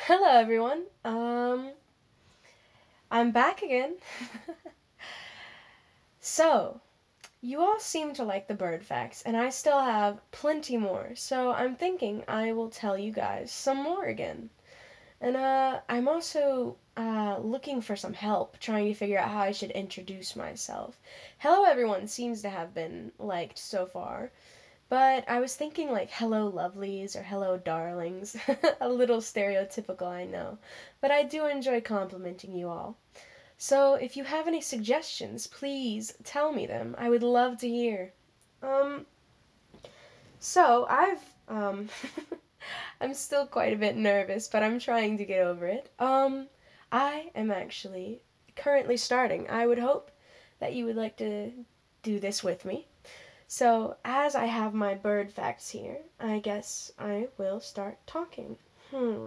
Hello, everyone. I'm back again. So, you all seem to like the bird facts, and I still have plenty more. So, I'm thinking I will tell you guys some more again. And I'm also looking for some help trying to figure out how I should introduce myself. Hello, everyone seems to have been liked so far. But I was thinking like hello lovelies or hello darlings. A little stereotypical, I know. But I do enjoy complimenting you all. So if you have any suggestions, please tell me them. I would love to hear. Um, so I'm still quite a bit nervous, but I'm trying to get over it. I am actually currently starting. I would hope that you would like to do this with me. So, as I have my bird facts here, I guess I will start talking. Hmm.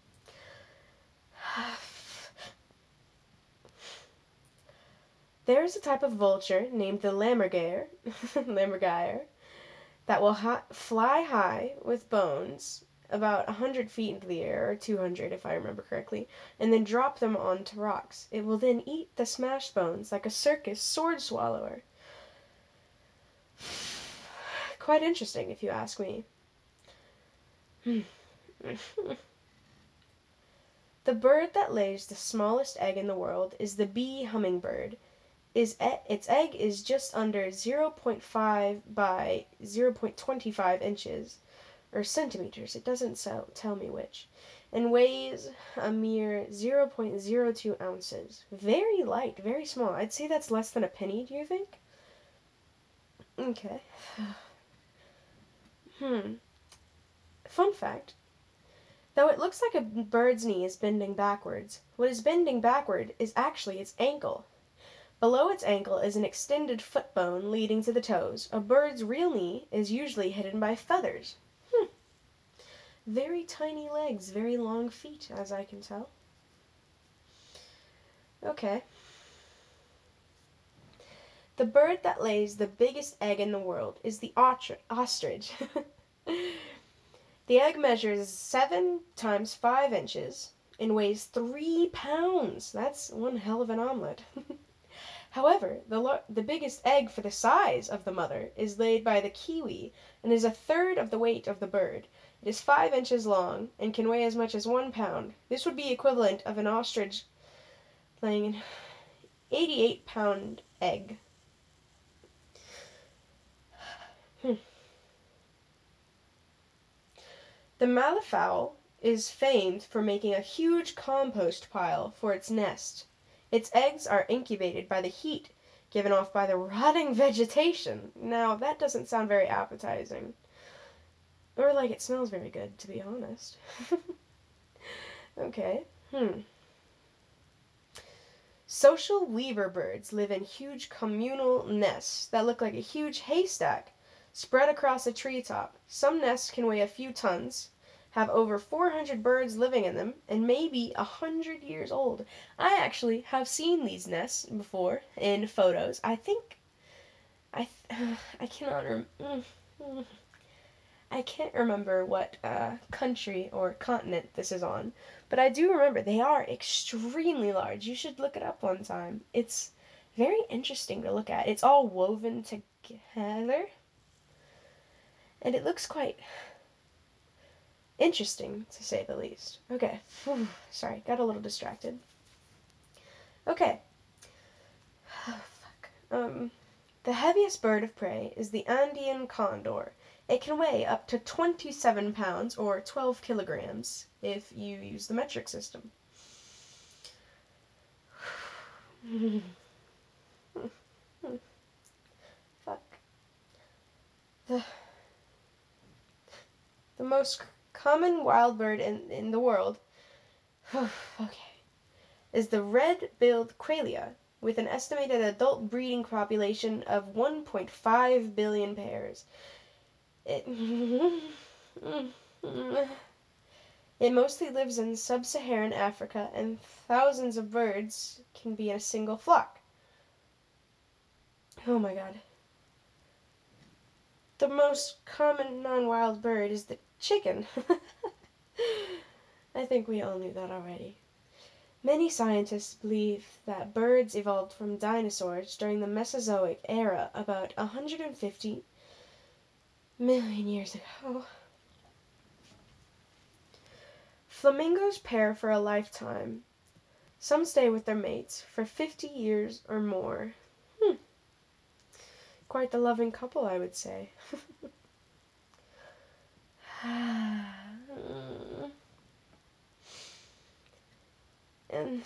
There is a type of vulture named the lammergeier, lammergeier, that will fly high with bones about 100 feet into the air, or 200 if I remember correctly, and then drop them onto rocks. It will then eat the smashed bones like a circus sword swallower. Quite interesting, if you ask me. The bird that lays the smallest egg in the world is the bee hummingbird. Its egg is just under zero point 0.5 by 0.25 inches, or centimeters, it doesn't tell me which, and weighs a mere 0.02 ounces. Very light, very small. I'd say that's less than a penny, do you think? Okay. Hmm. Fun fact. Though it looks like a bird's knee is bending backwards, what is bending backward is actually its ankle. Below its ankle is an extended foot bone leading to the toes. A bird's real knee is usually hidden by feathers. Very tiny legs, very long feet, as I can tell. Okay. The bird that lays the biggest egg in the world is the ostrich. The egg measures 7 times 5 inches and weighs 3 pounds. That's one hell of an omelet. However, the biggest egg for the size of the mother is laid by the kiwi and is a third of the weight of the bird. It is 5 inches long and can weigh as much as 1 pound. This would be equivalent of an ostrich laying an 88-pound egg. Hmm. The malleefowl is famed for making a huge compost pile for its nest. Its eggs are incubated by the heat given off by the rotting vegetation. Now, that doesn't sound very appetizing. Or like it smells very good, to be honest. Okay. Hmm. Social weaver birds live in huge communal nests that look like a huge haystack spread across a treetop. Some nests can weigh a few tons, have over 400 birds living in them, and may be 100 years old. I actually have seen these nests before in photos. I think I cannot I can't remember what country or continent this is on, but I do remember they are extremely large. You should look it up one time. It's very interesting to look at. It's all woven together, and it looks quite interesting to say the least. Okay, sorry, got a little distracted. Okay, fuck. The heaviest bird of prey is the Andean condor. It can weigh up to 27 pounds or 12 kilograms if you use the metric system. Fuck. The, the most common wild bird in the world okay, is the red-billed quail, with an estimated adult breeding population of 1.5 billion pairs. It It mostly lives in sub-Saharan Africa, and thousands of birds can be in a single flock. Oh my god. The most common non-wild bird is the chicken. I think we all knew that already. Many scientists believe that birds evolved from dinosaurs during the Mesozoic era about 150 million years ago. Flamingos pair for a lifetime. Some stay with their mates for 50 years or more. Quite the loving couple, I would say. And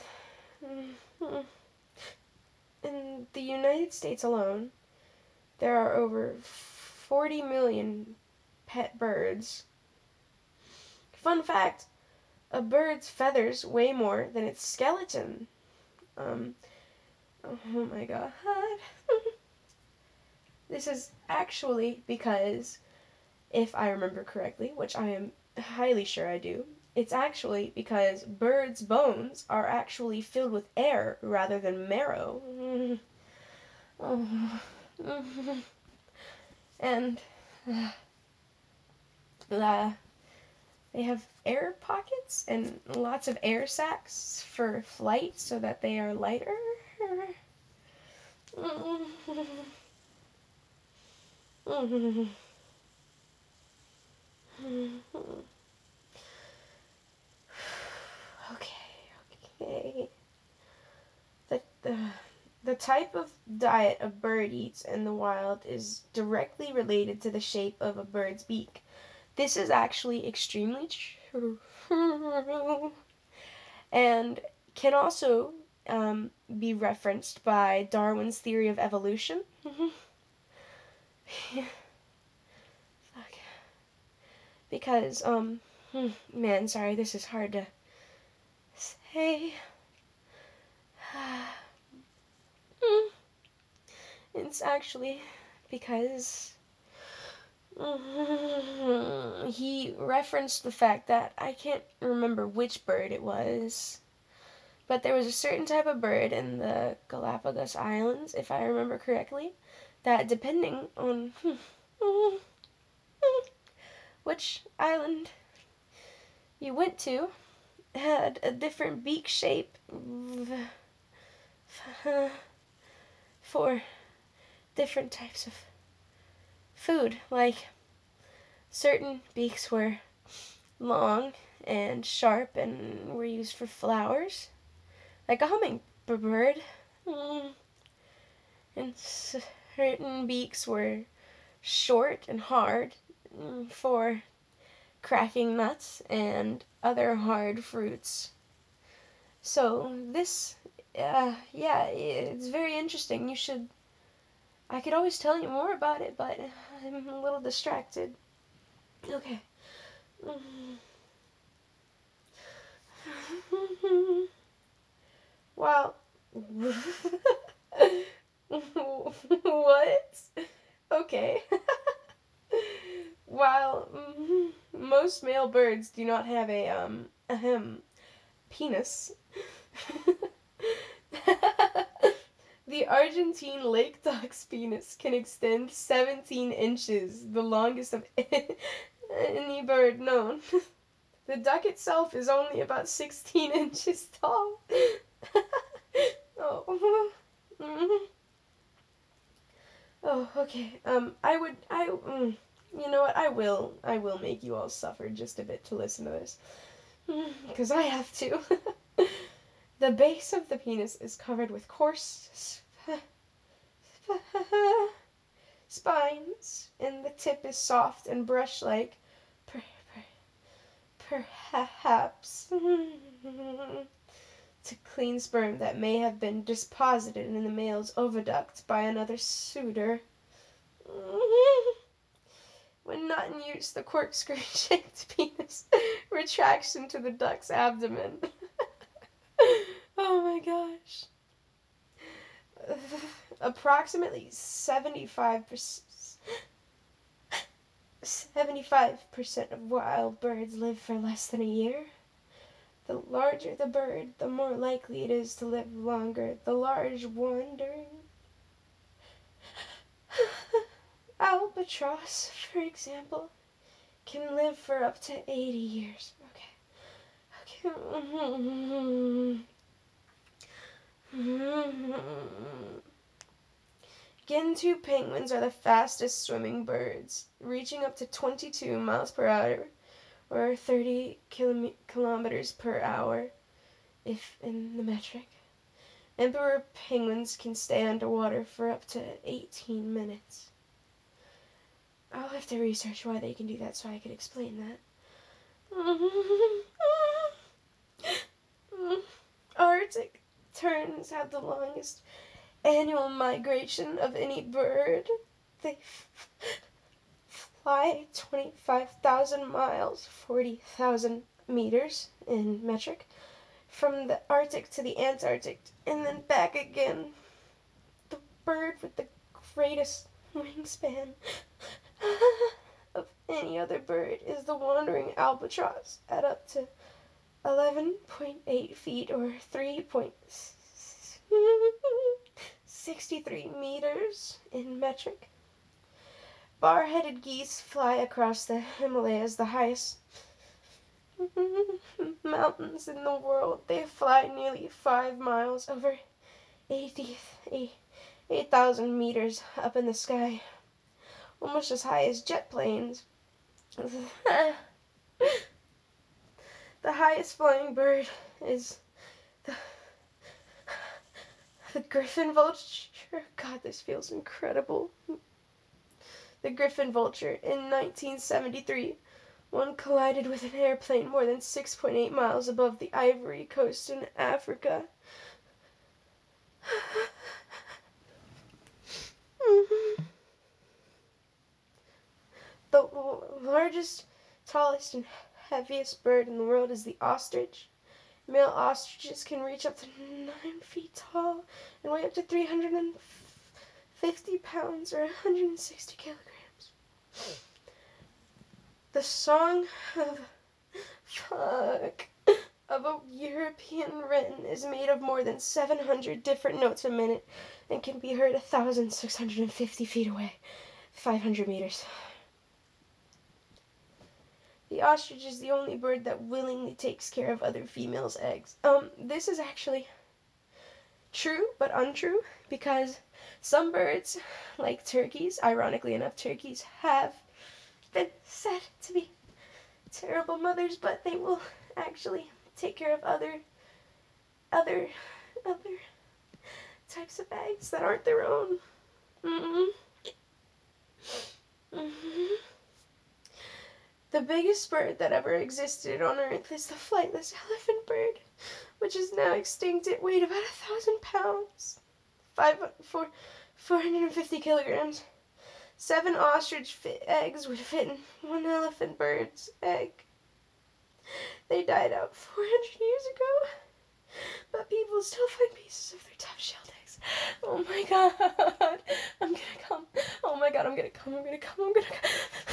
in the United States alone, there are over 40 million pet birds. Fun fact, a bird's feathers weigh more than its skeleton. Oh my god. This is actually because, if I remember correctly, which I am highly sure I do, it's actually because birds' bones are actually filled with air rather than marrow. And they have air pockets and lots of air sacs for flight so that they are lighter. Okay. The, the, the type of diet a bird eats in the wild is directly related to the shape of a bird's beak. This is actually extremely true. And can also be referenced by Darwin's theory of evolution. Because, man, sorry, this is hard to say. It's actually because he referenced the fact that I can't remember which bird it was, but there was a certain type of bird in the Galapagos Islands, if I remember correctly, that depending on which island you went to, had a different beak shape for different types of food. Like, certain beaks were long and sharp and were used for flowers, like a hummingbird. And certain beaks were short and hard for cracking nuts and other hard fruits. So this, yeah, it's very interesting. You should. I could always tell you more about it, but I'm a little distracted. Okay. Well, what? Okay. While most male birds do not have a penis, the Argentine lake duck's penis can extend 17 inches, the longest of any bird known. The duck itself is only about 16 inches tall. Oh. Oh, okay. You know what? I will make you all suffer just a bit to listen to this. Because I have to. The base of the penis is covered with coarse spines, and the tip is soft and brush-like. Perhaps to clean sperm that may have been deposited in the male's oviduct by another suitor. When not in use, the corkscrew-shaped penis retracts into the duck's abdomen. Oh my gosh. Approximately 75% of wild birds live for less than a year. The larger the bird, the more likely it is to live longer. The large wandering albatross, for example, can live for up to 80 years. Okay. Gentoo penguins are the fastest swimming birds, reaching up to 22 miles per hour or 30 kilometers per hour if in the metric. Emperor penguins can stay underwater for up to 18 minutes. I'll have to research why they can do that so I can explain that. Arctic terns have the longest annual migration of any bird. They fly 25,000 miles, 40,000 meters in metric, from the Arctic to the Antarctic and then back again. The bird with the greatest wingspan of any other bird is the wandering albatross at up to 11.8 feet or 3.63 meters in metric. Bar-headed geese fly across the Himalayas, the highest mountains in the world. They fly nearly 5 miles over 8,000 meters up in the sky, almost as high as jet planes. The highest flying bird is the griffon vulture. God, this feels incredible. The griffon vulture. In 1973, one collided with an airplane more than 6.8 miles above the Ivory Coast in Africa. The largest, tallest, and heaviest bird in the world is the ostrich. Male ostriches can reach up to 9 feet tall and weigh up to 350 pounds or 160 kilograms. The song of a European wren is made of more than 700 different notes a minute and can be heard 1,650 feet away, 500 meters. The ostrich is the only bird that willingly takes care of other females' eggs. This is actually true but untrue because some birds, like turkeys, ironically enough, turkeys have been said to be terrible mothers, but they will actually take care of other types of eggs that aren't their own. Mm-mm. Mm-hmm. The biggest bird that ever existed on Earth is the flightless elephant bird, which is now extinct. It weighed about 1,000 pounds, 450 kilograms. 7 ostrich eggs would fit in one elephant bird's egg. They died out 400 years ago, but people still find pieces of their tough-shelled eggs. Oh my god, I'm gonna come. Oh my god, I'm gonna come. I'm gonna come. I'm gonna come.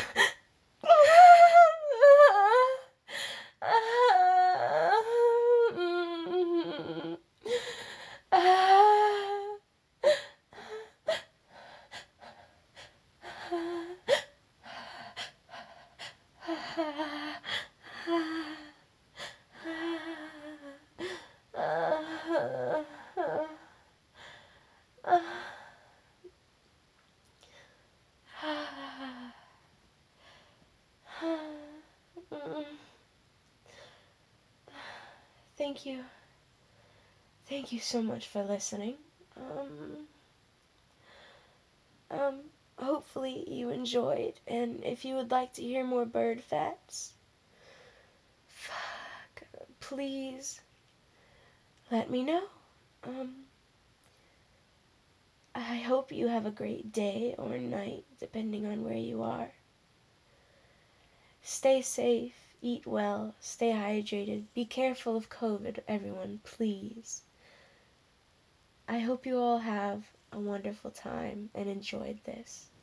Thank you. Thank you so much for listening. Um, Hopefully you enjoyed, and if you would like to hear more bird facts, please let me know. I hope you have a great day or night, depending on where you are. Stay safe, eat well, stay hydrated, be careful of COVID, everyone, please. I hope you all have a wonderful time and enjoyed this.